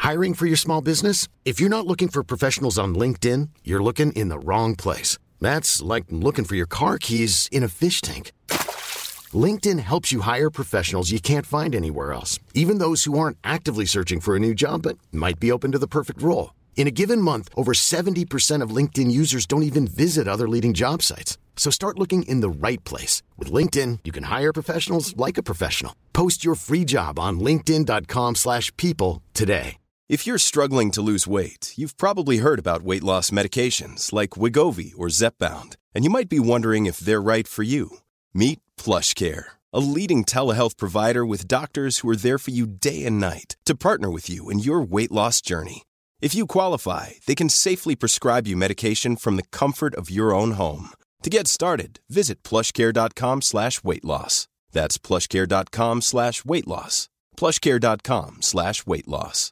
Hiring for your small business? If you're not looking for professionals on LinkedIn, you're looking in the wrong place. That's like looking for your car keys in a fish tank. LinkedIn helps you hire professionals you can't find anywhere else, even those who aren't actively searching for a new job but might be open to the perfect role. In a given month, over 70% of LinkedIn users don't even visit other leading job sites. So start looking in the right place. With LinkedIn, you can hire professionals like a professional. Post your free job on linkedin.com/people today. If you're struggling to lose weight, you've probably heard about weight loss medications like Wegovy or Zepbound, and you might be wondering if they're right for you. Meet PlushCare, a leading telehealth provider with doctors who are there for you day and night to partner with you in your weight loss journey. If you qualify, they can safely prescribe you medication from the comfort of your own home. To get started, visit plushcare.com/weight-loss. That's plushcare.com/weight-loss. plushcare.com/weight-loss.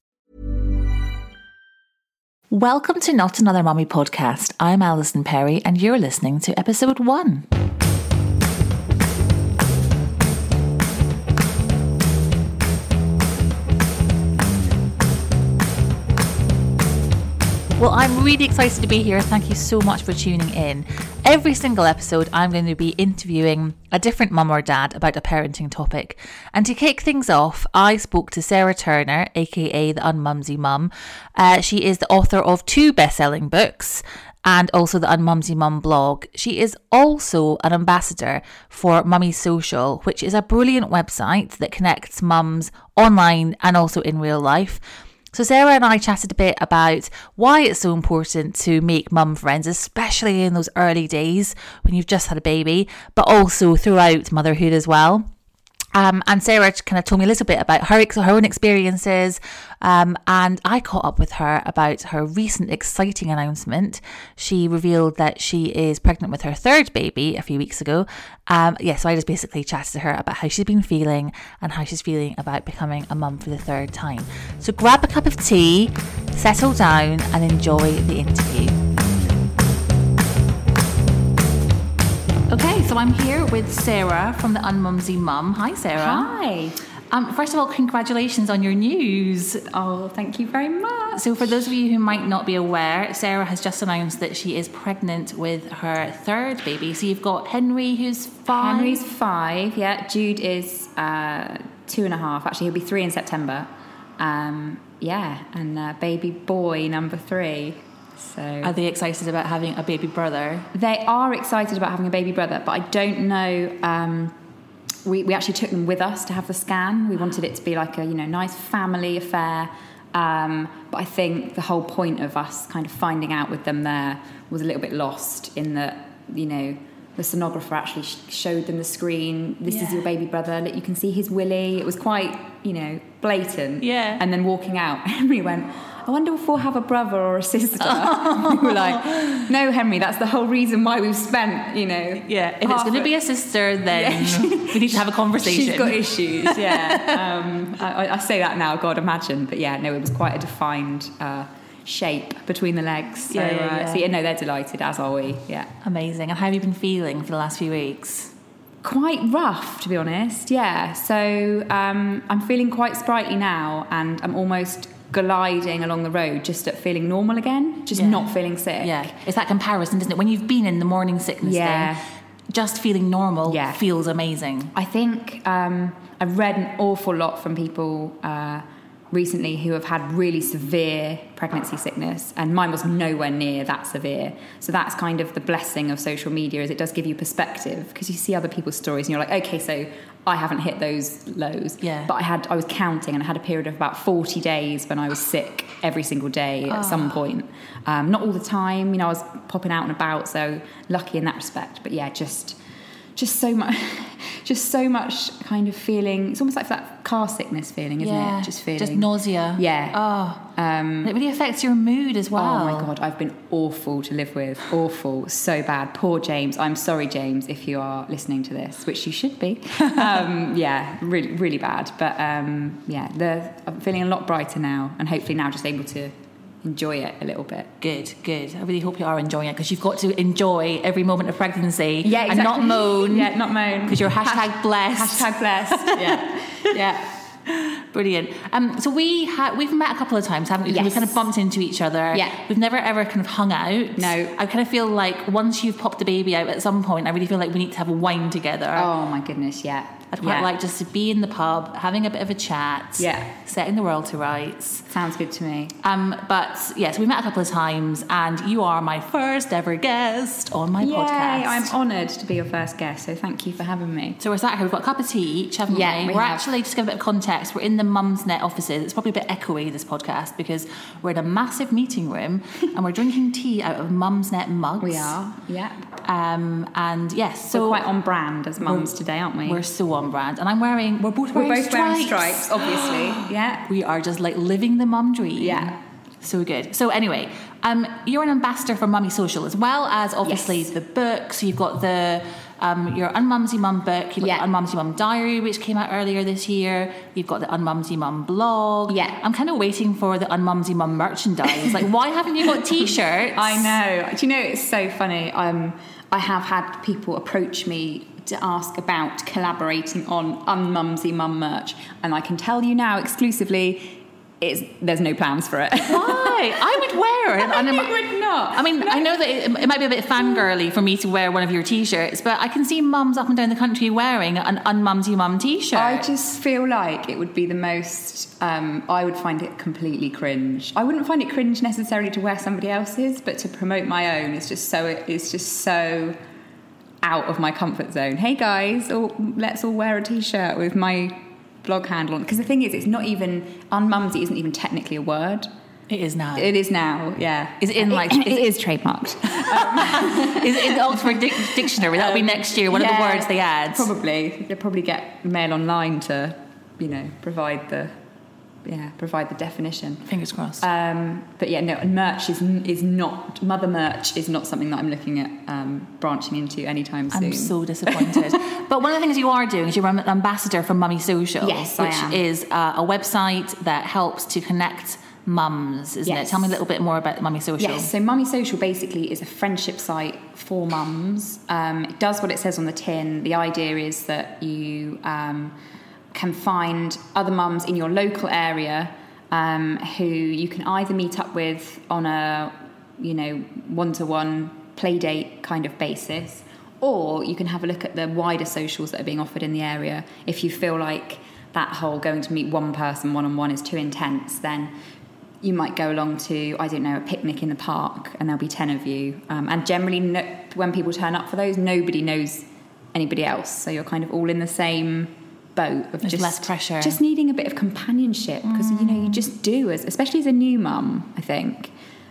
Welcome to Not Another Mummy podcast. I'm Alison Perry and you're listening to episode 1. Well, I'm really excited to be here. Thank you so much for tuning in. Every single episode, I'm going to be interviewing a different mum or dad about a parenting topic. And to kick things off, I spoke to Sarah Turner, aka the Unmumsy Mum. She is the author of 2 best-selling books and also the Unmumsy Mum blog. She is also an ambassador for Mummy Social, which is a brilliant website that connects mums online and also in real life. So Sarah and I chatted a bit about why it's so important to make mum friends, especially in those early days when you've just had a baby, but also throughout motherhood as well. And Sarah kind of told me a little bit about her own experiences, and I caught up with her about her recent exciting announcement. She revealed that she is pregnant with her 3rd baby a few weeks ago. So I just basically chatted to her about how she's been feeling and how she's feeling about becoming a mum for the 3rd time. So grab a cup of tea, settle down and enjoy the interview. Okay, so I'm here with Sarah from the Unmumsy Mum. Hi, Sarah. Hi. First of all, congratulations on your news. Oh, thank you very much. So for those of you who might not be aware, Sarah has just announced that she is pregnant with her 3rd baby. So you've got Henry, who's 5. Henry's 5, yeah. Jude is 2.5. Actually, he'll be 3 in September. And baby boy number 3. So are they excited about having a baby brother? They are excited about having a baby brother, but I don't know. We actually took them with us to have the scan. We wanted it to be like a nice family affair. But I think the whole point of us kind of finding out with them there was a little bit lost in that the sonographer actually showed them the screen. This is your baby brother. You can see his willy. It was quite blatant. Yeah. And then walking out, Henry went, I wonder if we'll have a brother or a sister. We were like, no, Henry, that's the whole reason why we've spent, Yeah, if it's going to be a sister, then we need to have a conversation. She's got issues, yeah. I say that now, God, imagine. But it was quite a defined shape between the legs. So, they're delighted, as are we, yeah. Amazing. And how have you been feeling for the last few weeks? Quite rough, to be honest, yeah. So I'm feeling quite sprightly now, and I'm almost gliding along the road just at feeling normal again, not feeling sick. Yeah, it's that comparison, isn't it? When you've been in the morning sickness thing, just feeling normal feels amazing. I think I've read an awful lot from people recently who have had really severe pregnancy sickness, and mine was nowhere near that severe. So that's kind of the blessing of social media, is it does give you perspective, because you see other people's stories and you're like, okay, so I haven't hit those lows. Yeah. But I was counting, and I had a period of about 40 days when I was sick every single day at some point. Not all the time, I was popping out and about, so lucky in that respect. But just so much kind of feeling. It's almost like that car sickness feeling, isn't it? Just nausea. Yeah. It really affects your mood as well. Oh my God, I've been awful to live with. Awful, so bad. Poor James. I'm sorry, James, if you are listening to this, which you should be. Really, really bad. But I'm feeling a lot brighter now, and hopefully now just able to enjoy it a little bit. Good. I really hope you are enjoying it, because you've got to enjoy every moment of pregnancy. Yeah, exactly. And not moan. Yeah, not moan. Because you're #blessed. #blessed. Yeah. Brilliant. So we've met a couple of times, haven't we? Yes. We've kind of bumped into each other. Yeah. We've never ever kind of hung out. No. I kind of feel like once you've popped the baby out at some point, I really feel like we need to have a wine together. Oh my goodness, yeah. I'd quite like just to be in the pub, having a bit of a chat. Yeah. Setting the world to rights. Sounds good to me. But yes, we met a couple of times, and you are my first ever guest on my podcast. I'm honoured to be your first guest, so thank you for having me. So we're sat here, we've got a cup of tea each, haven't Yeah, we? we We're have. actually, just to give a bit of context, we're in the Mumsnet offices. It's probably a bit echoey, this podcast, because we're in a massive meeting room and we're drinking tea out of Mumsnet mugs. We are, yeah. And yes, so we're quite on brand as mums today, aren't we? we're so on brand. And we're both wearing stripes, obviously. Yeah. We are just like living the mum dream. Yeah. So good. So anyway, you're an ambassador for Mummy Social, as well as obviously Yes. the book. So you've got the your Unmumsy Mum book, you've got the Unmumsy Mum diary, which came out earlier this year. You've got the Unmumsy Mum blog. Yeah. I'm kind of waiting for the Unmumsy Mum merchandise. Like, why haven't you got t-shirts? I know. Do you know, it's so funny. I have had people approach me to ask about collaborating on Unmumsy Mum merch, and I can tell you now exclusively, there's no plans for it. Why? I would wear it. You would not. I mean, I know that it might be a bit fangirly for me to wear one of your t-shirts, but I can see mums up and down the country wearing an Unmumsy Mum t-shirt. I just feel like it would be the most. I would find it completely cringe. I wouldn't find it cringe necessarily to wear somebody else's, but to promote my own, it's just so out of my comfort zone. Hey guys, let's all wear a t-shirt with my blog handle on. Because the thing is, it's not even Unmumsy isn't even technically a word. It is now. It is now, yeah. Is it in like... It is trademarked. Is it in the Oxford Dictionary? That'll be next year, one of the words they add. Probably. They'll probably get Mail Online to, provide the definition. Fingers crossed. But yeah, no, and merch is not, mother merch is not something that I'm looking at branching into anytime soon. I'm so disappointed. But one of the things you are doing is you're an ambassador for Mummy Social. Yes, I am. Which is a website that helps to connect mums, isn't it? Tell me a little bit more about Mummy Social. Yes, so Mummy Social basically is a friendship site for mums. It does what it says on the tin. The idea is that you can find other mums in your local area who you can either meet up with on a, one-to-one play date kind of basis, or you can have a look at the wider socials that are being offered in the area. If you feel like that whole going to meet one person one-on-one is too intense, then you might go along to, I don't know, a picnic in the park, and there'll be 10 of you. And generally, when people turn up for those, nobody knows anybody else. So you're kind of all in the same boat of There's less pressure. Just needing a bit of companionship, because, you just do, especially as a new mum, I think.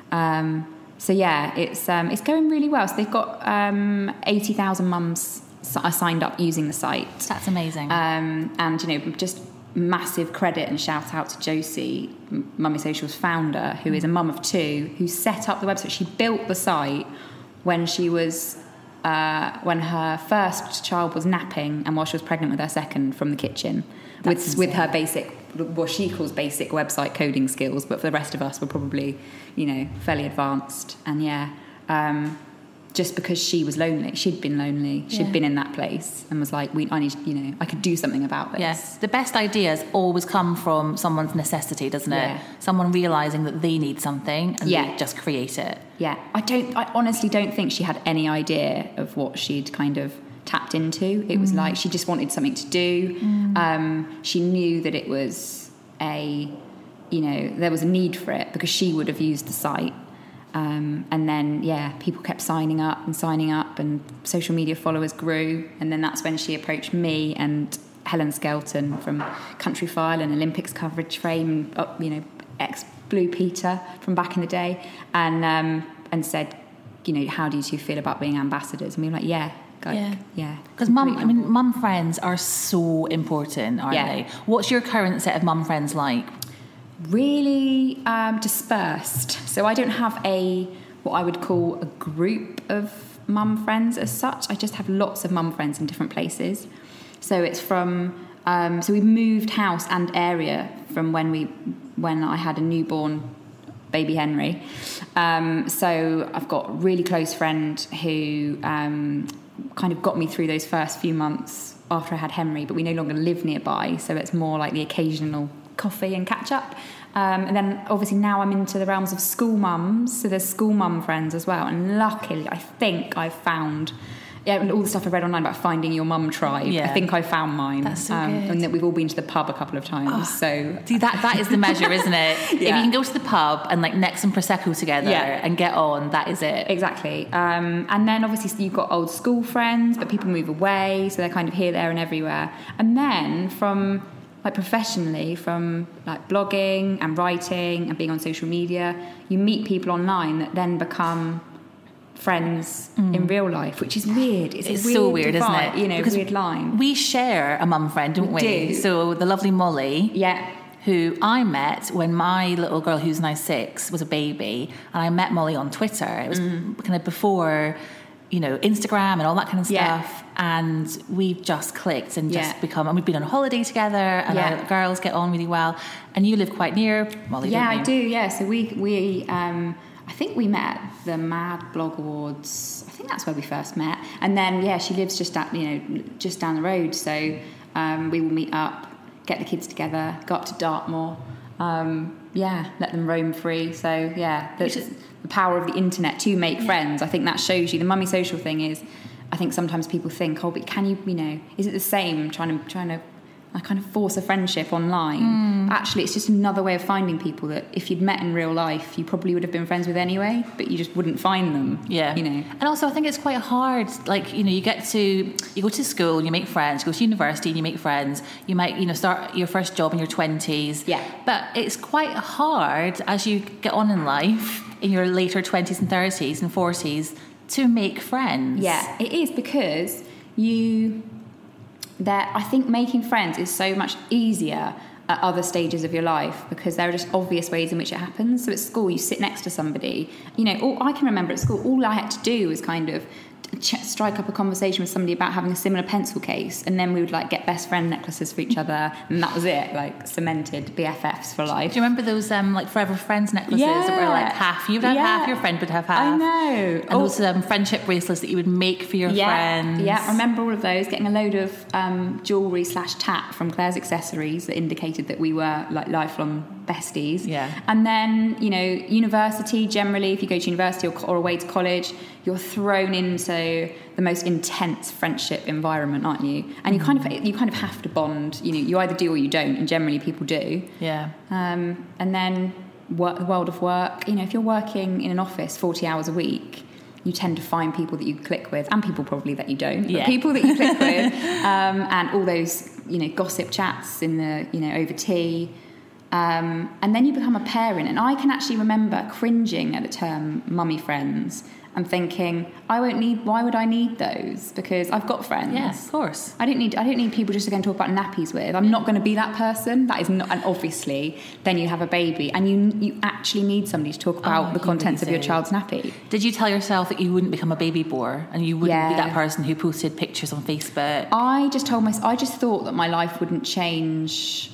So yeah, it's going really well. So they've got 80,000 mums are signed up using the site. That's amazing. And just massive credit and shout out to Josie, Mummy Social's founder, who is a mum of two, who set up the website. She built the site when she was when her first child was napping, and while she was pregnant with her second, from the kitchen, with her basic, what she calls basic website coding skills, but for the rest of us, we're probably fairly advanced. And just because she was lonely, she'd been lonely, she'd been in that place, and was like, I could do something about this. Yes, the best ideas always come from someone's necessity, doesn't it? Yeah. Someone realising that they need something and they just create it. Yeah, I honestly don't think she had any idea of what she'd kind of tapped into. It was like she just wanted something to do. She knew that it was there was a need for it, because she would have used the site. And then, people kept signing up, and social media followers grew. And then that's when she approached me and Helen Skelton from Countryfile and Olympics coverage fame, ex-Blue Peter from back in the day, and said, how do you two feel about being ambassadors? And we were like, because mum friends are so important, aren't they? What's your current set of mum friends like? Really dispersed. So I don't have what I would call a group of mum friends as such. I just have lots of mum friends in different places. So it's from so we've moved house and area from when I had a newborn baby Henry. So I've got a really close friend who kind of got me through those first few months after I had Henry, but we no longer live nearby, so it's more like the occasional coffee and catch up. And then obviously now I'm into the realms of school mums, so there's school mum friends as well. And luckily, I think I've found, and all the stuff I read online about finding your mum tribe. I think I found mine. That's so good. And that we've all been to the pub a couple of times. So see, that is the measure, isn't it? If you can go to the pub and like neck some prosecco together and get on, that is it. Exactly. And then obviously you've got old school friends, but people move away, so they're kind of here, there, and everywhere. And then from like professionally, from like blogging and writing and being on social media, you meet people online that then become friends in real life, which is weird. It's so weird, divide, isn't it? You know, because weird line. We share a mum friend, don't we? Do. So the lovely Molly, who I met when my little girl, who's now 6, was a baby, and I met Molly on Twitter. It was kind of before, you know, Instagram and all that kind of stuff, and we've just clicked and just become, and we've been on holiday together, and our girls get on really well. And you live quite near Molly, don't you? I do. Yeah, so we I think we met at the Mad Blog Awards. I think that's where we first met. And then, she lives just just down the road. So we will meet up, get the kids together, go up to Dartmoor. Let them roam free. So, the power of the internet to make friends. I think that shows you. The mummy social thing is, I think sometimes people think, but can you, is it the same trying to kind of force a friendship online? Actually, it's just another way of finding people that if you'd met in real life, you probably would have been friends with anyway, but you just wouldn't find them. And also I think it's quite hard, like, you go to school, you make friends, you go to university and you make friends, you might start your first job in your 20s, but it's quite hard as you get on in life in your later 20s and 30s and 40s to make friends. It is, because I think making friends is so much easier at other stages of your life, because there are just obvious ways in which it happens. So at school, you sit next to somebody, I can remember at school, all I had to do was kind of strike up a conversation with somebody about having a similar pencil case, and then we would like get best friend necklaces for each other, and that was it, like cemented BFFs for life. Do you remember those like Forever Friends necklaces that were like half, you'd have half, your friend would have half? I know. And those friendship bracelets that you would make for your friends. I remember all of those, getting a load of jewellery /tat from Claire's Accessories that indicated that we were like lifelong besties. And then university, generally if you go to university or away to college, you're thrown into the most intense friendship environment, aren't you? And you kind of have to bond. You either do or you don't, and generally people do. And then the world of work. If you're working in an office 40 hours a week, you tend to find people that you click with, and people probably that you don't. But people that you click with, and all those gossip chats in the over tea. And then you become a parent, and I can actually remember cringing at the term mummy friends and thinking, why would I need those? Because I've got friends. Yes, of course. I don't need people just to go and talk about nappies with. I'm not going to be that person. That is not, and obviously then you have a baby and you actually need somebody to talk about the contents of your child's nappy. Did you tell yourself that you wouldn't become a baby bore and you wouldn't be that person who posted pictures on Facebook? I just thought that my life wouldn't change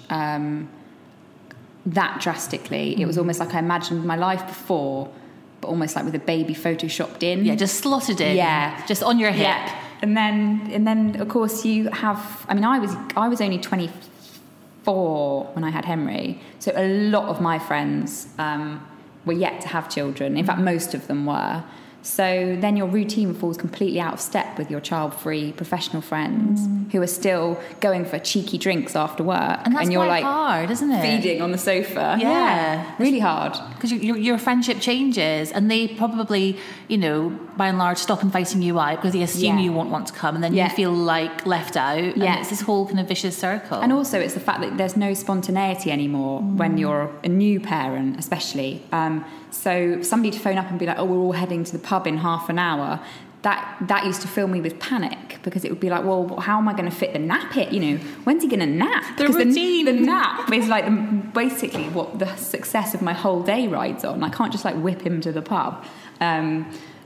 that drastically. It was almost like I imagined my life before, but almost like with a baby photoshopped in. Yeah, just slotted in. Yeah. Just on your hip. Yeah. And then of course you have, I was only 24 when I had Henry. So a lot of my friends were yet to have children. In fact, most of them were. So then your routine falls completely out of step with your child-free professional friends who are still going for cheeky drinks after work. And that's you're like hard, isn't it? Feeding on the sofa. Yeah. Really hard. Because your friendship changes, and they probably, by and large, stop inviting you out because they assume you won't want to come, and then you feel like left out. And it's this whole kind of vicious circle. And also it's the fact that there's no spontaneity anymore when you're a new parent, especially. So somebody to phone up and be like, we're all heading to the pub in half an hour, that used to fill me with panic, because it would be like, well, how am I going to fit the nap in? When's he going to nap? Because the nap is like basically what the success of my whole day rides on. I can't just like whip him to the pub.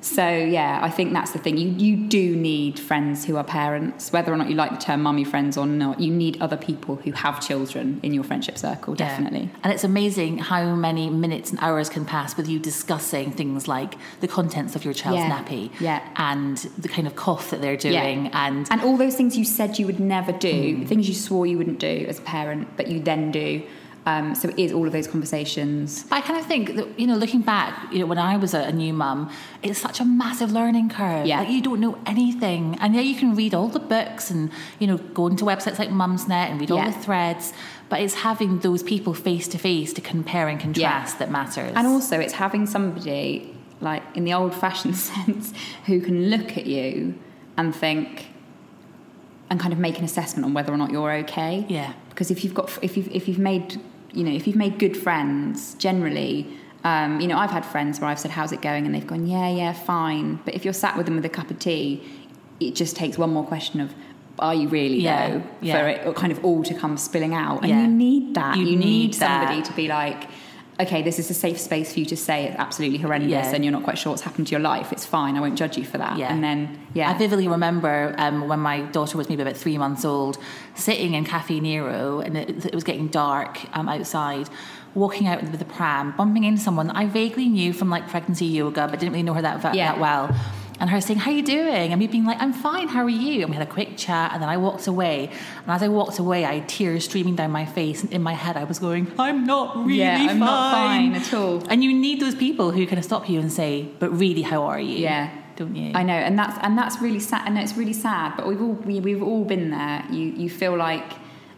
So, yeah, I think that's the thing. You do need friends who are parents, whether or not you like the term mummy friends or not. You need other people who have children in your friendship circle, definitely. Yeah. And it's amazing how many minutes and hours can pass with you discussing things like the contents of your child's nappy and the kind of cough that they're doing. And all those things you said you would never do, things you swore you wouldn't do as a parent, but you then do. So it is all of those conversations. But I kind of think that, looking back, when I was a new mum, it's such a massive learning curve. Yeah. Like, you don't know anything. And you can read all the books and, go into websites like Mumsnet and read all the threads. But it's having those people face to face to compare and contrast that matters. And also it's having somebody, like in the old-fashioned sense, who can look at you and think and kind of make an assessment on whether or not you're okay. Yeah. Because if you've made good friends, generally, I've had friends where I've said, how's it going? And they've gone, yeah, fine. But if you're sat with them with a cup of tea, it just takes one more question of, are you really though? For it kind of all to come spilling out. And you need that. You need somebody to be like, okay, this is a safe space for you to say it's absolutely horrendous and you're not quite sure what's happened to your life. It's fine. I won't judge you for that. Yeah. And then, I vividly remember when my daughter was maybe about 3 months old, sitting in Cafe Nero, and it was getting dark outside, walking out with the pram, bumping into someone I vaguely knew from like pregnancy yoga, but didn't really know her that well. And her saying, how are you doing? And me being like, I'm fine, how are you? And we had a quick chat, and then I walked away. And as I walked away, I had tears streaming down my face. And in my head, I was going, I'm not really fine. I'm not fine at all. And you need those people who kind of stop you and say, but really, how are you? Yeah. Don't you? I know, and that's really sad. And it's really sad, but we've all been there. You feel like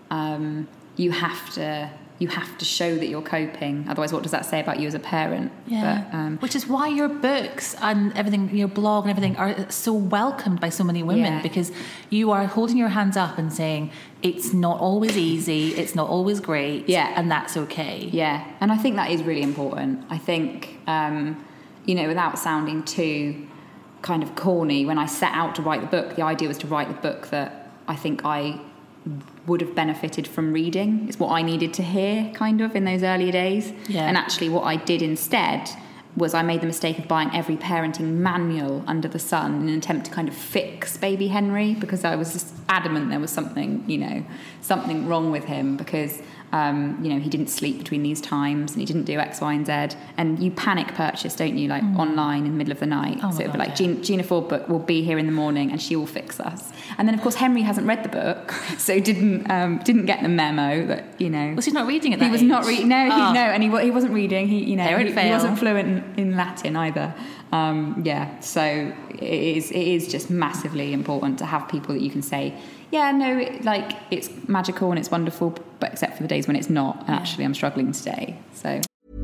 you have to show that you're coping. Otherwise, what does that say about you as a parent? Yeah. But, which is why your books and everything, your blog and everything are so welcomed by so many women, because you are holding your hands up and saying, it's not always easy, it's not always great, and that's okay. Yeah, and I think that is really important. I think, without sounding too kind of corny, when I set out to write the book, the idea was to write the book that I think I would have benefited from reading. It's what I needed to hear kind of in those earlier days. And actually what I did instead was I made the mistake of buying every parenting manual under the sun in an attempt to kind of fix baby Henry, because I was just adamant there was something wrong with him, because he didn't sleep between these times and he didn't do X, Y, and Z. And you panic purchase, don't you, like online in the middle of the night. So it'll be like, Gina Ford book will be here in the morning and she will fix us. And then of course Henry hasn't read the book, so didn't get the memo that, Was he not reading at that He was age? not reading. No, and he wasn't reading. He wasn't fluent in Latin either. So it is just massively important to have people that you can say, it's magical and it's wonderful, but except for the days when it's not, and actually I'm struggling today. So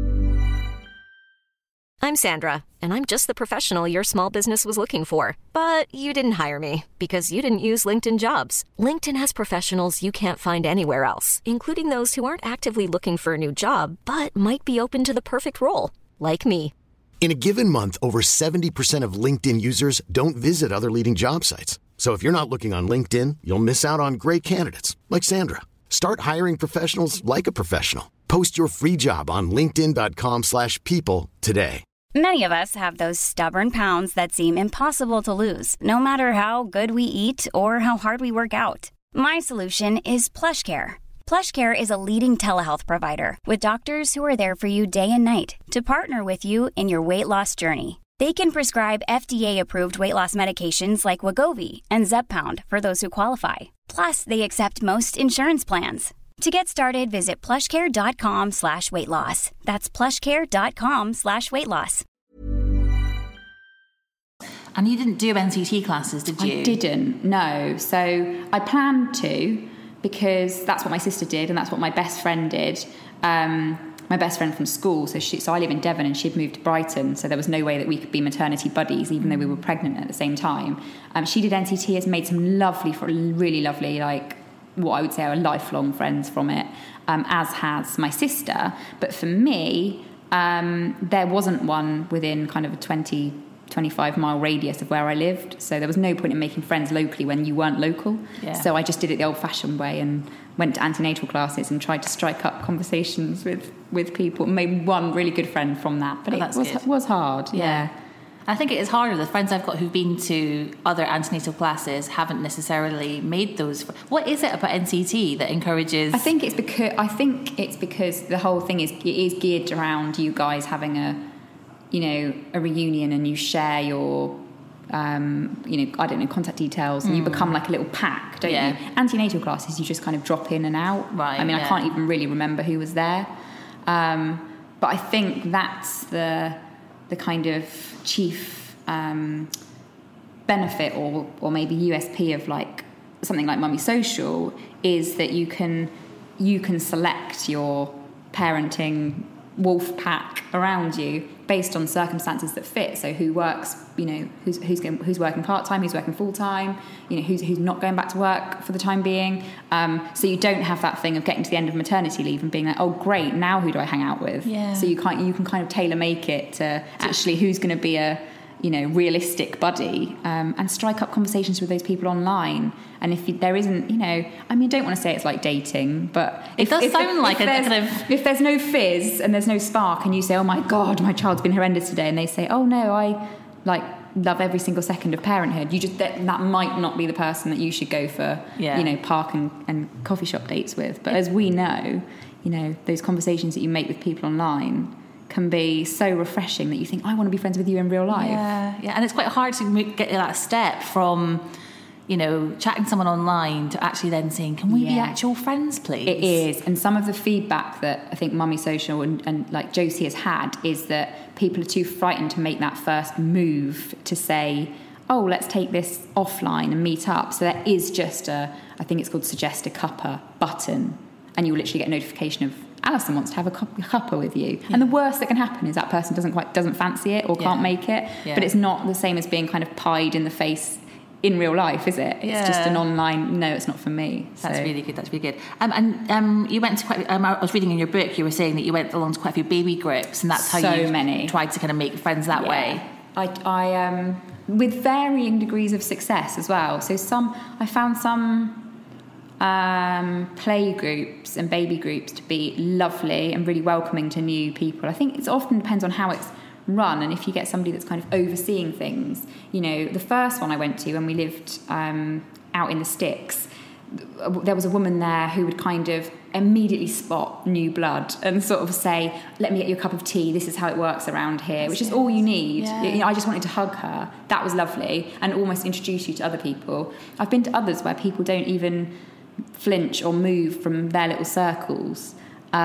I'm Sandra, and I'm just the professional your small business was looking for. But you didn't hire me because you didn't use LinkedIn Jobs. LinkedIn has professionals you can't find anywhere else, including those who aren't actively looking for a new job, but might be open to the perfect role, like me. In a given month, over 70% of LinkedIn users don't visit other leading job sites. So if you're not looking on LinkedIn, you'll miss out on great candidates like Sandra. Start hiring professionals like a professional. Post your free job on linkedin.com/people today. Many of us have those stubborn pounds that seem impossible to lose, no matter how good we eat or how hard we work out. My solution is PlushCare. PlushCare is a leading telehealth provider with doctors who are there for you day and night to partner with you in your weight loss journey. They can prescribe FDA-approved weight loss medications like Wegovy and Zepbound for those who qualify. Plus, they accept most insurance plans. To get started, visit plushcare.com/weightloss. That's plushcare.com/weightloss. And you didn't do NCT classes, did you? I didn't, no. So I planned to, because that's what my sister did and that's what my best friend did. My best friend from school, so I live in Devon and she'd moved to Brighton, so there was no way that we could be maternity buddies, even though we were pregnant at the same time. She did NCT, has made some really lovely, like, what I would say are lifelong friends from it, as has my sister. But for me, there wasn't one within kind of a 20-25 mile radius of where I lived, so there was no point in making friends locally when you weren't local. So I just did it the old-fashioned way and went to antenatal classes and tried to strike up conversations with people. Made one really good friend from that, but it was hard. I think it is harder. The friends I've got who've been to other antenatal classes haven't necessarily made those. What is it about NCT that encourages? I think it's because the whole thing is geared around you guys having a reunion, and you share your contact details, and you become like a little pack, don't you? Antenatal classes, you just kind of drop in and out. Right. I mean, I can't even really remember who was there, but I think that's the kind of chief benefit or maybe USP of like something like Mummy Social, is that you can select your parenting wolf pack around you based on circumstances that fit. So who works, who's working part-time, who's working full-time, who's not going back to work for the time being. So you don't have that thing of getting to the end of maternity leave and being like, oh great, now who do I hang out with? Yeah. So you can kind of tailor make it to actually who's going to be a realistic buddy, and strike up conversations with those people online. And if there isn't, I don't want to say it's like dating, but it does sound like a kind of... If there's no fizz and there's no spark, and you say, oh my God, my child's been horrendous today, and they say, oh no, I love every single second of parenthood, that might not be the person that you should go for, park and coffee shop dates with. But as we know, those conversations that you make with people online can be so refreshing that you think, I want to be friends with you in real life. Yeah, and it's quite hard to get that step from, chatting to someone online to actually then saying, can we be actual friends, please? It is. And some of the feedback that I think Mummy Social and like Josie has had is that people are too frightened to make that first move to say, oh, let's take this offline and meet up. So there is just I think it's called Suggest a Cuppa button, and you'll literally get a notification of Alison wants to have a cuppa with you. Yeah. And the worst that can happen is that person doesn't fancy it or can't make it. Yeah. But it's not the same as being kind of pied in the face in real life, is it? It's just an online, no, it's not for me. That's really good. And you went to quite... I was reading in your book, you were saying that you went along to quite a few baby groups, and that's how you tried to kind of make friends that way. I with varying degrees of success as well. So I found some play groups and baby groups to be lovely and really welcoming to new people. I think it often depends on how it's run, and if you get somebody that's kind of overseeing things. The first one I went to when we lived out in the sticks, there was a woman there who would kind of immediately spot new blood and sort of say, let me get you a cup of tea, this is how it works around here, which is all you need. I just wanted to hug her. That was lovely, and almost introduce you to other people. I've been to others where people don't even flinch or move from their little circles,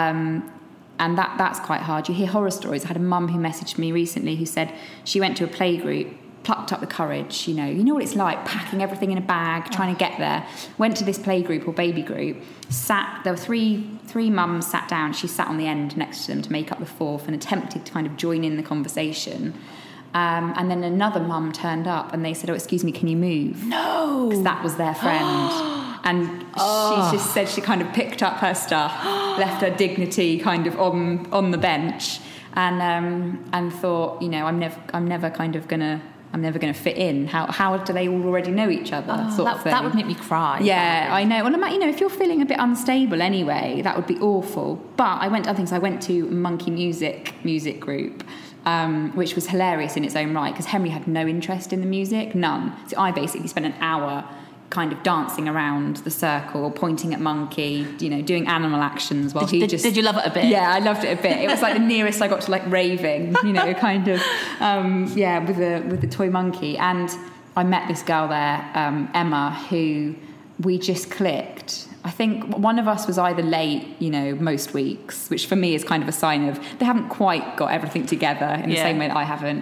and that's quite hard. You hear horror stories. I had a mum who messaged me recently who said she went to a play group, plucked up the courage, you know what it's like, packing everything in a bag, trying to get there, went to this play group or baby group, there were three mums sat down, she sat on the end next to them to make up the fourth and attempted to kind of join in the conversation. And then another mum turned up and they said, oh, excuse me, can you move? No! Because that was their friend. And she just said she kind of picked up her stuff, left her dignity kind of on the bench, and thought, I'm never gonna fit in. How do they all already know each other? That would make me cry. Yeah, I know. Well, if you're feeling a bit unstable anyway, that would be awful. But I went to other things. I went to Monkey music group. Which was hilarious in its own right, because Henry had no interest in the music, none. So I basically spent an hour kind of dancing around the circle, pointing at Monkey, doing animal actions while Did you love it a bit? Yeah, I loved it a bit. It was like the nearest I got to like raving, kind of, with the toy monkey. And I met this girl there, Emma, who we just clicked. I think one of us was either late, most weeks, which for me is kind of a sign of they haven't quite got everything together in the same way that I haven't.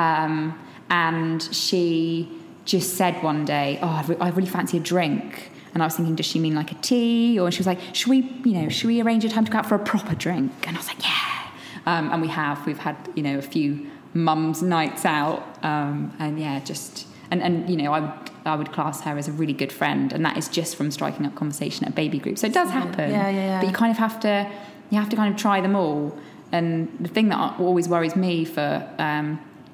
And she just said one day, oh, I really fancy a drink. And I was thinking, does she mean like a tea? Or she was like, should we arrange a time to go out for a proper drink? And I was like, yeah. And we've had, a few mums' nights out. I would class her as a really good friend, and that is just from striking up conversation at a baby group. So it does happen. Yeah. But you kind of have to kind of try them all. And the thing that always worries me for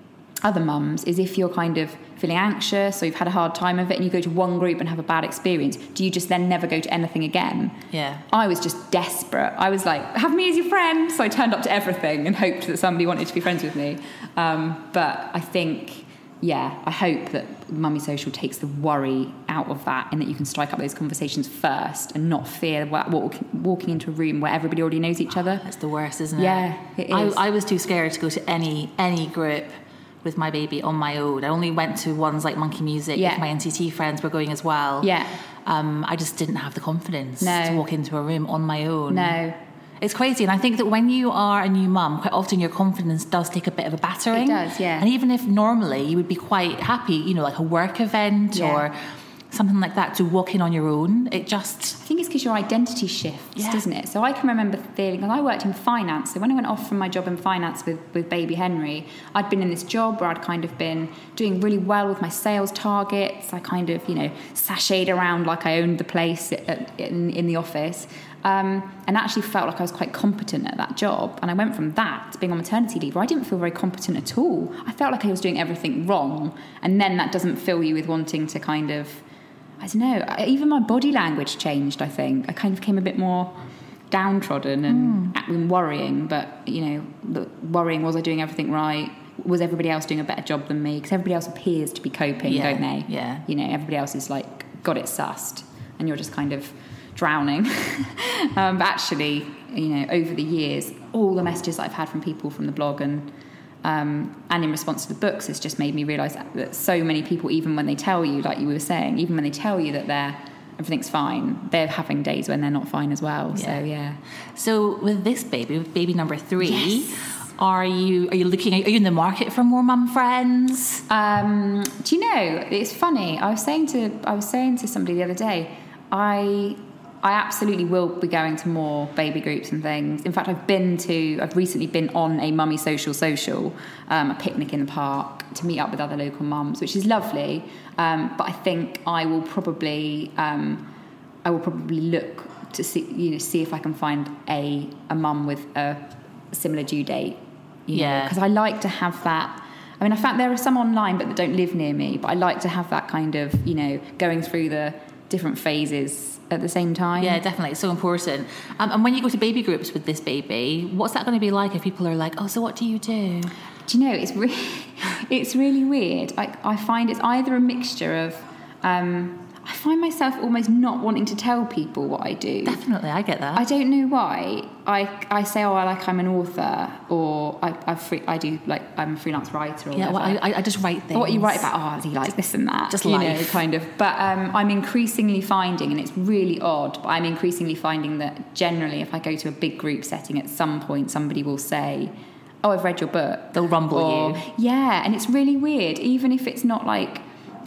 other mums is if you're kind of feeling anxious or you've had a hard time of it and you go to one group and have a bad experience, do you just then never go to anything again? Yeah. I was just desperate. I was like, have me as your friend. So I turned up to everything and hoped that somebody wanted to be friends with me. But I think, I hope that Mummy Social takes the worry out of that and that you can strike up those conversations first and not fear walking into a room where everybody already knows each other. That's the worst, isn't it? Yeah, it is. I was too scared to go to any group with my baby on my own. I only went to ones like Monkey Music if my NCT friends were going as well. Yeah. I just didn't have the confidence to walk into a room on my own. No. It's crazy, and I think that when you are a new mum, quite often your confidence does take a bit of a battering. It does, yeah. And even if normally you would be quite happy, like a work event or something like that, to walk in on your own, it just... I think it's because your identity shifts, doesn't it? So I can remember feeling, and I worked in finance, so when I went off from my job in finance with baby Henry, I'd been in this job where I'd kind of been doing really well with my sales targets. I kind of, sashayed around like I owned the place in the office. And actually felt like I was quite competent at that job. And I went from that to being on maternity leave where I didn't feel very competent at all. I felt like I was doing everything wrong. And then that doesn't fill you with wanting to kind of, I don't know, even my body language changed, I think. I kind of became a bit more downtrodden and worrying. But, the worrying, was I doing everything right? Was everybody else doing a better job than me? Because everybody else appears to be coping, don't they? Yeah. Everybody else is like, got it sussed. And you're just kind of drowning. But actually, over the years, all the messages that I've had from people from the blog and in response to the books has just made me realise that so many people, even when they tell you, like you were saying, even when they tell you that everything's fine, they're having days when they're not fine as well. So with this baby, with baby number 3, Are you in the market for more mum friends? Do you know, it's funny, I was saying to somebody the other day, I absolutely will be going to more baby groups and things. In fact, I've recently been on a Mummy Social, a picnic in the park to meet up with other local mums, which is lovely. But I think I will probably look to see if I can find a mum with a similar due date. Because I like to have that. I mean, I found there are some online but that don't live near me, but I like to have that kind of, going through the different phases at the same time. Yeah, definitely. It's so important. And when you go to baby groups with this baby, what's that going to be like if people are like, oh, so what do you do? Do you know, it's really weird. I find it's either a mixture of... I find myself almost not wanting to tell people what I do. Definitely, I get that. I don't know why. I say, I'm an author, or I'm a freelance writer, or whatever. Well, I just write things. What you write about, do you like this and that? Just life. Kind of. But I'm increasingly finding, and it's really odd, but I'm increasingly finding that generally if I go to a big group setting, at some point somebody will say, oh, I've read your book. They'll rumble you. Yeah, and it's really weird, even if it's not like...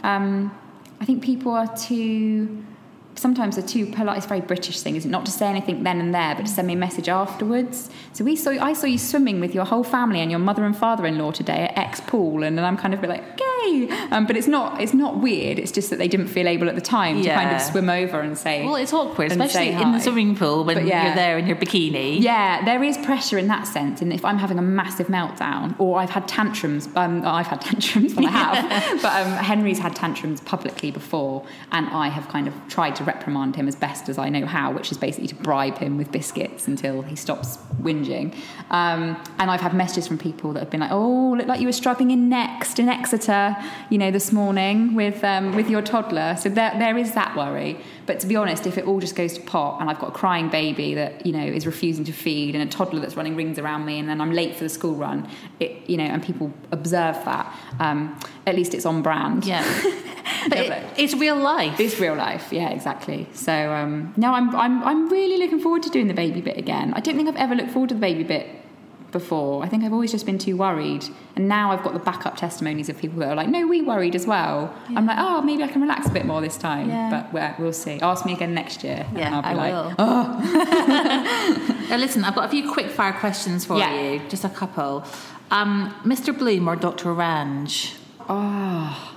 I think people sometimes are too polite. It's a very British thing, isn't it? Not to say anything then and there, but to send me a message afterwards. So I saw you swimming with your whole family and your mother and father-in-law today at X pool, and then I'm kind of like, okay. But it's not weird. It's just that they didn't feel able at the time to kind of swim over and say. Well, it's awkward, especially in the swimming pool when you're there in your bikini. Yeah, there is pressure in that sense. And if I'm having a massive meltdown, or I've had tantrums, I've had tantrums, but I have. But Henry's had tantrums publicly before, and I have kind of tried to reprimand him as best as I know how, which is basically to bribe him with biscuits until he stops whinging. And I've had messages from people that have been like, oh, look like you were struggling in Exeter, this morning with your toddler. So there is that worry. But to be honest, if it all just goes to pot and I've got a crying baby that, is refusing to feed, and a toddler that's running rings around me, and then I'm late for the school run, and people observe that, at least it's on brand. Yeah. But it's real life. It's real life, yeah, exactly. So no, I'm really looking forward to doing the baby bit again. I don't think I've ever looked forward to the baby bit before. I think I've always just been too worried, and now I've got the backup testimonies of people that are like, no, we worried as well. Yeah. I'm like, oh, maybe I can relax a bit more this time. Yeah. But we'll see. Ask me again next year. Yeah, and I'll be will. Oh. Now listen, I've got a few quick fire questions for you, just a couple. Mr. Bloom or Dr. Ranj? Oh,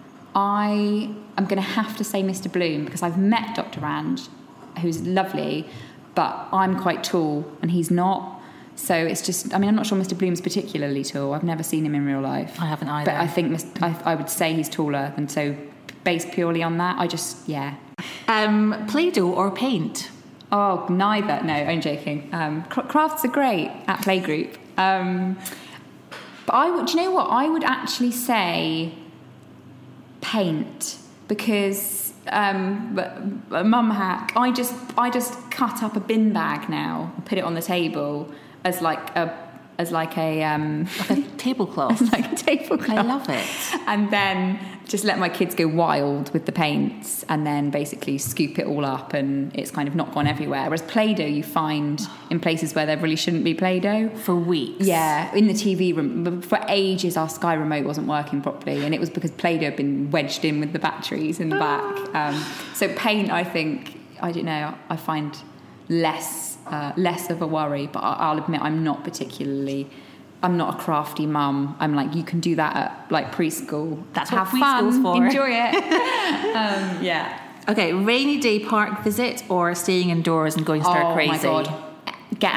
I am going to have to say Mr. Bloom, because I've met Dr. Ranj, who's lovely, but I'm quite tall and he's not. So it's just, I mean, I'm not sure Mr. Bloom's particularly tall. I've never seen him in real life. I haven't either. But I think I would say he's taller, and so based purely on that, Play-Doh or paint? Oh, neither. No, I'm joking. Crafts are great at playgroup. But do you know what? I would actually say paint, because mum hack. I just cut up a bin bag now, and put it on the table as like a tablecloth. Like a tablecloth. I love it. And then just let my kids go wild with the paints, and then basically scoop it all up, and it's kind of not gone everywhere. Whereas Play-Doh you find in places where there really shouldn't be Play-Doh. For weeks. Yeah, in the TV room. For ages our Sky remote wasn't working properly, and it was because Play-Doh had been wedged in with the batteries in the back. So paint, I think, I don't know, I find less of a worry, but I'll admit I'm not a crafty mum. I'm like, you can do that at like preschool. That's have what fun, preschool's for. enjoy it. Yeah. Okay, rainy day park visit or staying indoors and going stir crazy? Oh my God. Get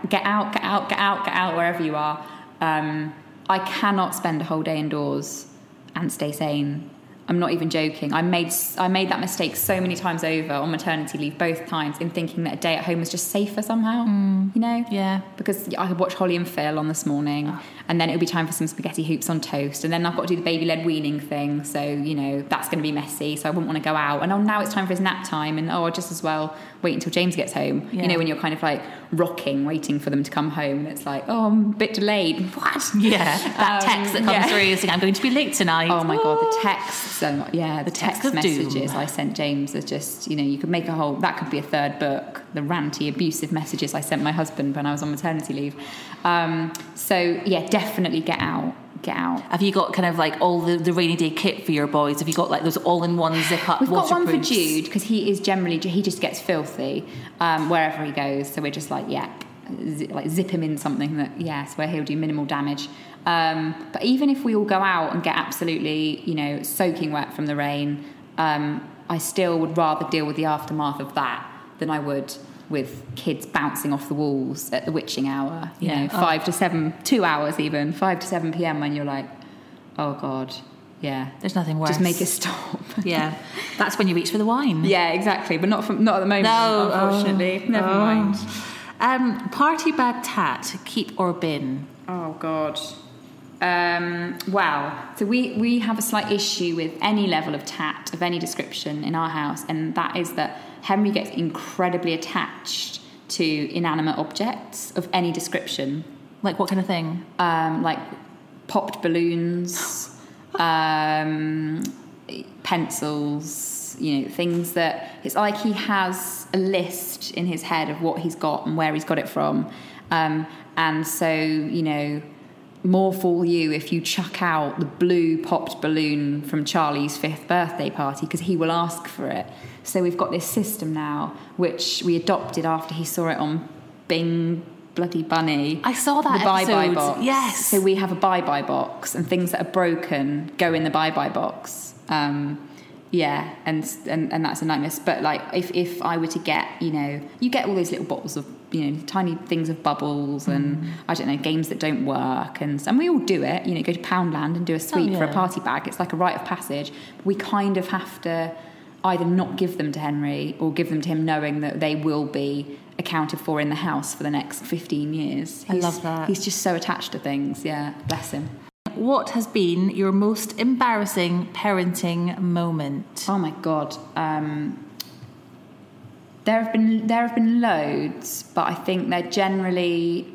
out, wherever you are. I cannot spend a whole day indoors and stay sane. I'm not even joking. I made that mistake so many times over on maternity leave, both times, in thinking that a day at home was just safer somehow, you know? Yeah. Because I could watch Holly and Phil on this morning, and then it would be time for some spaghetti hoops on toast, and then I've got to do the baby-led weaning thing, so, you know, that's going to be messy, so I wouldn't want to go out. And now it's time for his nap time, and I'll just as well wait until James gets home. Yeah. You know, when you're kind of like rocking, waiting for them to come home, and it's like, oh, I'm a bit delayed. What? Yeah, that text that comes through saying, I'm going to be late tonight. Oh my God, the texts. So, yeah, the text messages doom. I sent James are just, you know, you could make that could be a third book, the ranty, abusive messages I sent my husband when I was on maternity leave. So, yeah, definitely get out. Have you got kind of like all the rainy day kit for your boys? Have you got like those all-in-one zip-up We've got one for waterproofs? Jude, because he just gets filthy wherever he goes. So we're just like, zip him in something where he'll do minimal damage. But even if we all go out and get absolutely, you know, soaking wet from the rain, I still would rather deal with the aftermath of that than I would with kids bouncing off the walls at the witching hour, you know, 5 to 7, 2 hours even, 5 to 7 p.m. when you're like, oh God, yeah. There's nothing worse. Just make it stop. Yeah. That's when you reach for the wine. Yeah, exactly. But not at the moment, unfortunately. Never mind. Party bag tat, keep or bin? Oh God. Well, so we have a slight issue with any level of tat of any description in our house, and that is that Henry gets incredibly attached to inanimate objects of any description. Like what kind of thing? Like popped balloons, pencils, you know, things that it's like he has a list in his head of what he's got and where he's got it from. And so, you know, more fool you if you chuck out the blue popped balloon from Charlie's 5th birthday party, because he will ask for it. So we've got this system now, which we adopted after he saw it on Bing Bloody Bunny. I saw that the episode. bye-bye box. Yes. So we have a bye-bye box, and things that are broken go in the bye-bye box. Yeah, and that's a nightmare. But like, if I were to get, you know, you get all those little bottles of, you know, tiny things of bubbles and I don't know, games that don't work, and we all do it. You know, go to Poundland and do a sweep for a party bag. It's like a rite of passage. We kind of have to either not give them to Henry or give them to him, knowing that they will be accounted for in the house for the next 15 years. I love that. He's just so attached to things. Yeah, bless him. What has been your most embarrassing parenting moment? Oh my God. There have been loads, but I think they're generally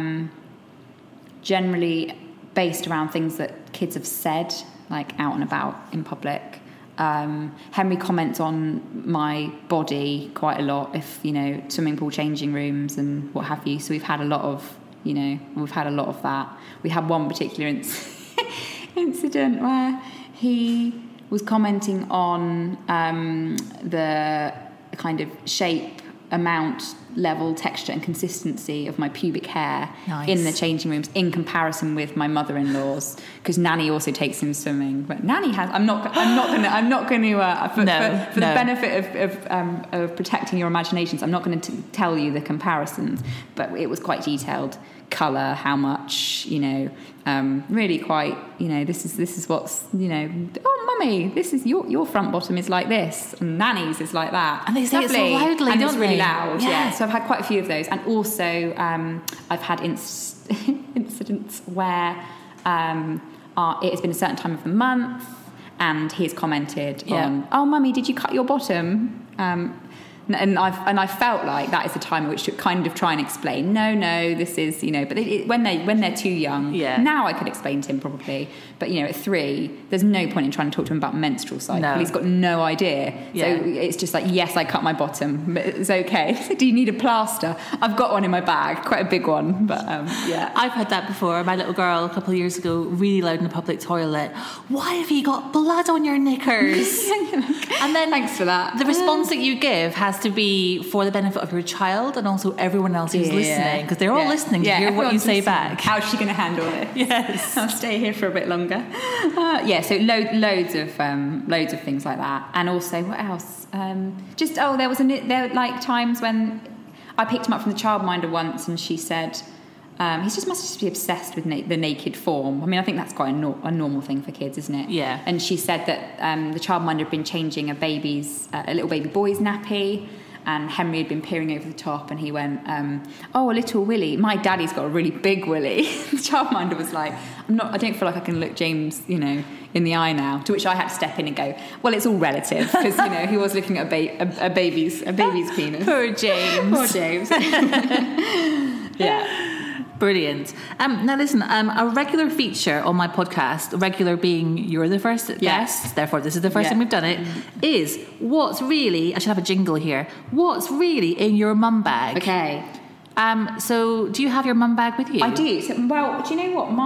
based around things that kids have said, like out and about in public. Henry comments on my body quite a lot, if, you know, swimming pool changing rooms and what have you. So we've had a lot of that. We had one particular incident where he was commenting on the kind of shape, amount, level, texture and consistency of my pubic hair in the changing rooms in comparison with my mother-in-law's, because Nanny also takes him swimming. But Nanny has. I'm not going to for the benefit of protecting your imaginations, I'm not going to tell you the comparisons. But it was quite detailed, colour, how much, really quite, this is what's, oh, mummy, this is your front bottom is like this, and nanny's is like that. And they say it so loudly, and don't it's really they? loud. Yeah. So I've had quite a few of those, and also I've had incidents where it has been a certain time of the month, and he's commented on, oh, mummy, did you cut your bottom? And I felt like that is the time at which to kind of try and explain. No, this is But when they're too young, now I could explain to him probably. But at 3, there's no point in trying to talk to him about menstrual cycle. No. He's got no idea. Yeah. So it's just like, yes, I cut my bottom, but it's okay. Do you need a plaster? I've got one in my bag, quite a big one. But I've had that before. My little girl a couple of years ago, really loud in the public toilet. Why have you got blood on your knickers? And then thanks for that. The response that you give has to be for the benefit of your child and also everyone else who's listening, because they're all listening to hear what you say back. How's she going to handle it? Yes. I'll stay here for a bit longer. So loads of things like that. And also, what else? There were like times when I picked him up from the childminder once, and she said, he must just be obsessed with the naked form. I mean, I think that's quite a normal thing for kids, isn't it? Yeah. And she said that the childminder had been changing a little baby boy's nappy, and Henry had been peering over the top, and he went, oh, a little willy. My daddy's got a really big willy. The childminder was like, I don't feel like I can look James, in the eye now. To which I had to step in and go, well, it's all relative, because he was looking at a baby's penis. Poor James. Poor James. Yeah. Brilliant. Now listen, a regular feature on my podcast, regular being you're the first guest, therefore this is the first time we've done it, is what's really, I should have a jingle here, what's really in your mum bag? Okay. So do you have your mum bag with you? I do. So, well, do you know what?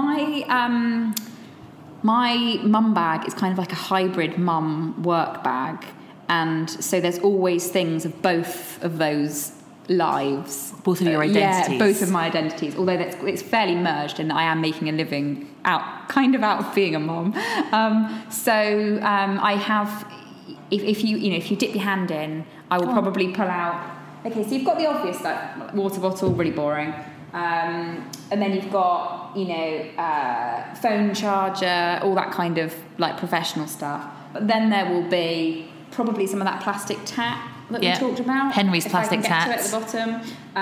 My mum bag is kind of like a hybrid mum work bag. And so there's always things of both of those lives. Both of your identities. Yeah, both of my identities. Although it's fairly merged, and I am making a living out of being a mom. I have. If you dip your hand in, I will probably pull out. Okay, so you've got the obvious stuff: water bottle, really boring. And then you've got phone charger, all that kind of like professional stuff. But then there will be probably some of that plastic tap that we talked about. Henry's plastic taps. At the bottom.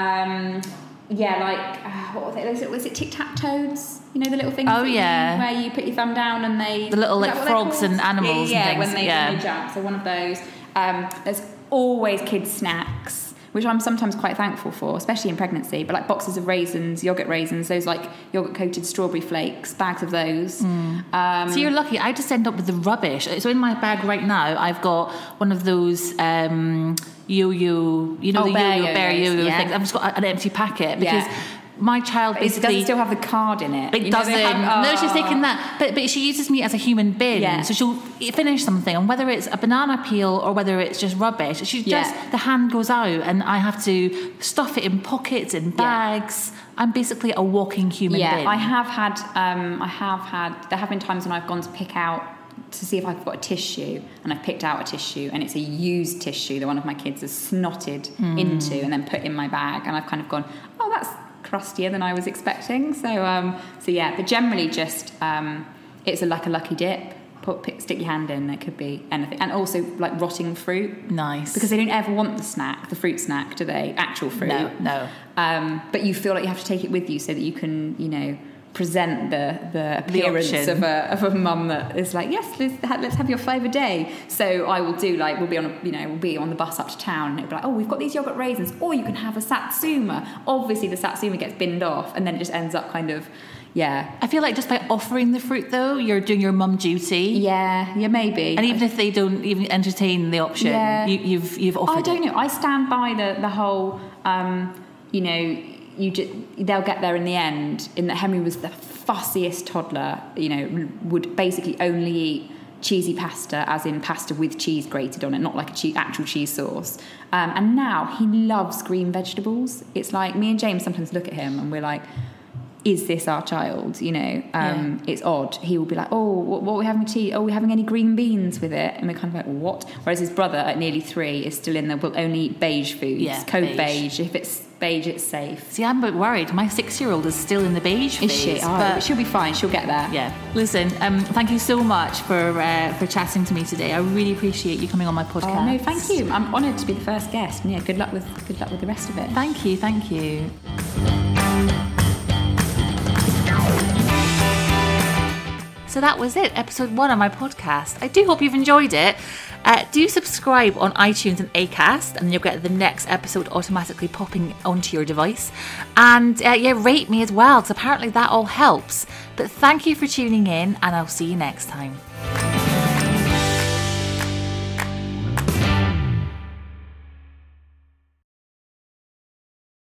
What were they? Was it tic-tac-toes? The little things. Oh, yeah. Where you put your thumb down and the little frogs and animals and things. When they jump. So one of those. There's always kids' snacks, which I'm sometimes quite thankful for, especially in pregnancy. But like boxes of raisins, yogurt raisins, those like yogurt-coated strawberry flakes, bags of those. So you're lucky. I just end up with the rubbish. So in my bag right now, I've got one of those yo-yo, the bear yo-yo things. I've just got an empty packet because my child basically... It doesn't still have the card in it. It doesn't. No, she's taken that. But she uses me as a human bin. Yeah. So she'll finish something, and whether it's a banana peel or whether it's just rubbish, the hand goes out, and I have to stuff it in pockets, in bags. I'm basically a walking human bin. I have had... There have been times when I've gone to pick out to see if I've got a tissue, and I've picked out a tissue, and it's a used tissue that one of my kids has snotted into and then put in my bag, and I've kind of gone, oh, that's crustier than I was expecting. But generally just it's like a lucky dip. Stick your hand in. It could be anything, and also like rotting fruit. Nice, because they don't ever want the fruit snack, do they? Actual fruit. No. But you feel like you have to take it with you so that you can, present the appearance of a mum that is like, yes, let's have your flavoured day. So I will do we'll be on the bus up to town, and it'll be like, oh, we've got these yogurt raisins, or you can have a satsuma. Obviously the satsuma gets binned off, and then it just ends up kind of I feel like just by offering the fruit though, you're doing your mum duty. Maybe. And even if they don't even entertain the option, you've offered I don't know. I stand by the whole they'll get there in the end. In that Henry was the fussiest toddler, would basically only eat cheesy pasta, as in pasta with cheese grated on it, not like actual cheese sauce. And now he loves green vegetables. It's like me and James sometimes look at him and we're like, is this our child? It's odd. He will be like, oh, what are we having with tea? Oh, are we having any green beans with it? And we're kind of like, what? Whereas his brother at nearly 3 is still in the will only eat beige foods, code beige. If it's beige, it's safe. See, I'm a bit worried. My 6-year-old is still in the beige phase. Is she? Oh, but she'll be fine. She'll get there. Yeah. Listen, thank you so much for chatting to me today. I really appreciate you coming on my podcast. Oh, no, thank you. I'm honoured to be the first guest. And yeah, good luck with the rest of it. Thank you. So that was it, episode 1 of my podcast. I do hope you've enjoyed it. Do subscribe on iTunes and Acast, and you'll get the next episode automatically popping onto your device. And rate me as well, because apparently that all helps. But thank you for tuning in, and I'll see you next time.